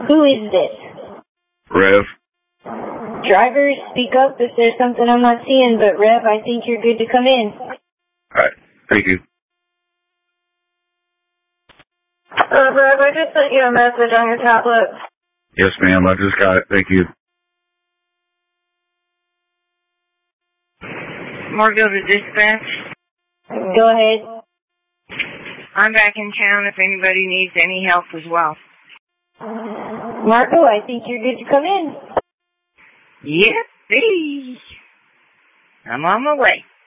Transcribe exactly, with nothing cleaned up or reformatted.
Who is this? Rev. Driver, speak up if there's something I'm not seeing, but Rev, I think you're good to come in. Alright, thank you. Uh, Rev, I just sent you a message on your tablet. Yes, ma'am, I just got it. Thank you. Margo to dispatch. Go ahead. I'm back in town if anybody needs any help as well. Marco, I think you're good to come in. Yippee! I'm on my way.